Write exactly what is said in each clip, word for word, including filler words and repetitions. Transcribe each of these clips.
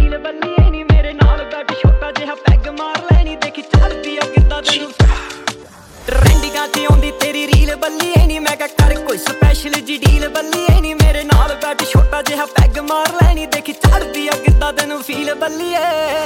feel ਬੱਲੀਏ ਨੀ ਮੇਰੇ ਨਾਲ ਬੈਠ ਛੋਟਾ ਜਿਹਾ ਪੈਗ ਮਾਰ ਲੈਣੀ ਦੇਖੀ ਚੱਲਦੀ ਆ ਕਿੱਦਾਂ ਤੈਨੂੰ ਟ੍ਰੈਂਡਿੰਗਾਂ ਤੇ ਆਉਂਦੀ ਤੇਰੀ ਰੀਲ ਬੱਲੀਏ ਨੀ ਮੈਂ ਕਿਹਾ ਕਰ ਕੋਈ ਸਪੈਸ਼ਲ ਜੀ ਡੀਲ ਬੱਲੀਏ ਨੀ ਮੇਰੇ ਨਾਲ ਬੈਠ ਛੋਟਾ ਜਿਹਾ ਪੈਗ ਮਾਰ ਲੈਣੀ ਦੇਖੀ ਚੱਲਦੀ ਆ ਕਿੱਦਾਂ ਤੈਨੂੰ ਫੀਲ ਬੱਲੀਏ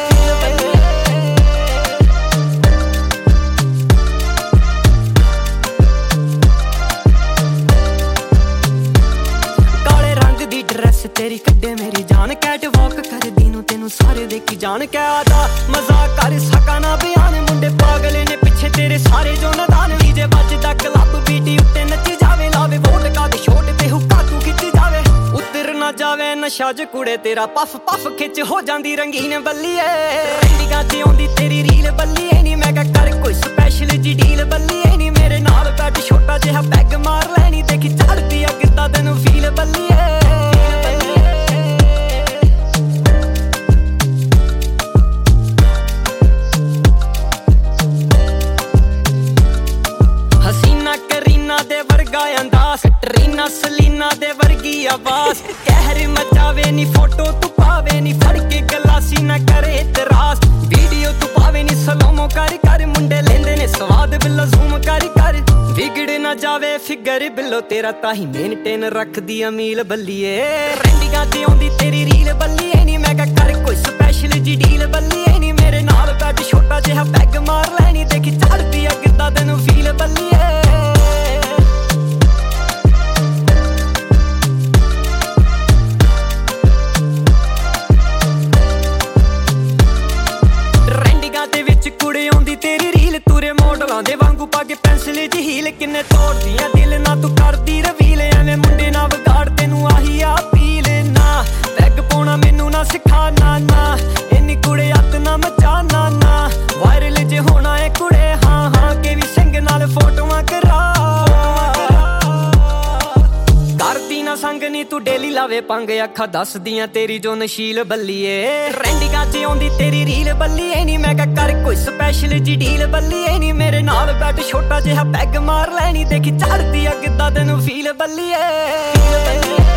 तेरी कड्डे मेरी जान कैट वॉक कर दीनू तेनू सारे देखी जान क्या आदा मजाक कर सका ना बयान मुंडे पागले ने पिछे तेरे सारे जो नदान डीजे बजदा क्लब बीटी उत्ते नची जावे लावे वोट का दे छोट ते हुक्का तू खिच जावे उतर ना जावे नशा ज कुड़े तेरा पफ पफ खिच हो जांदी रंगीन बल्लीए रंडीगा ते आउंदी तेरी रील बल्लीए नी मैं क्या कर कोई स्पेशल जी डील बल्लीए नी मेरे नाल बैठ छोटा जिहा पैग मार लैनी देखी चढ़दी आ किद्दां तैनू फील बल्लीए ਟਰੀਨਾ ਸਲੀਨਾ ਦੇ ਵਰਗੀ ਆਵਾਜ਼ ਕਹਿਰ ਮਚਾਵੇ ਨੀ ਫੋਟੋ ਤੂੰ ਪਾਵੇ ਨੀ ਫੜ ਕੇ ਗਲਾਸੀ ਨਾ ਕਰੇ ਇਤਰਾਜ਼ ਵੀਡੀਓ ਤੂੰ ਪਾਵੇ ਨੀ ਸਲੋਮੋ ਕਰ ਕਰ ਮੁੰਡੇ ਲੈਂਦੇ ਨੇ ਸਵਾਦ ਬਿੱਲੋ ਜ਼ੂਮ ਕਰ ਕਰ ਵਿਗੜ ਨਾ ਜਾਵੇ ਫਿਗਰ ਬਿੱਲੋ ਤੇਰਾ ਤਾਂ ਹੀ ਮੇਨਟੇਨ ਰੱਖਦੀ ਆ ਮੀਲ ਬੱਲੀਏ ਰੈਂਡਿੰਗਾਂ ਤੇ ਆਉਂਦੀ ਤੇਰੀ ਰੀਲ ਬੱਲੀਏ ਨੀ ਮੈਂ ਕਿਹਾ ਕਰ ਕੋਈ ਸਪੈਸ਼ਲ ਜੀ ਡੀਲ ਬੱਲੀਏ ਨੀ ਮੇਰੇ ਨਾਲ ਬੈਠ ਛੋਟਾ ਜਿਹਾ ਪੈਗ ਮਾਰ ਲੈਣੀ ਦੇਖੀ ਚੜਦੀ ਆ ਕਿੱਦਾਂ ਤੈਨੂੰ ਫੀਲ ਬੱਲੀਏ तेरी रील तुरे मॉडलां दे वांगू पाके पेंसिल च हील किन्ने तोड़दियां दिल ना तू करदी रवील एवें मुंडे ना विगाड़ तेनू आही आ पील ना पैग पाउणा मैनू ना सिखा ना ना इन्नी कुड़े अत ना मचा ना ना वायरल जे होना ए कुड़े हाँ हाँ के भी सिंग नाल फोटोआं करा करदी ना संग नी तू डेली लावे पंग अखा दसदियां तेरी जो नशील बल्लीए रैंडिंगां च आउंदी तेरी रील बल्लीए नी मैं क्या कर कोई स्पेशल जी डील बल्लीए नी मेरे नाल बैठ छोटा जिहा पैग मार लैनी देखी चढ़दी आ किद्दां तैनू फील बल्लीए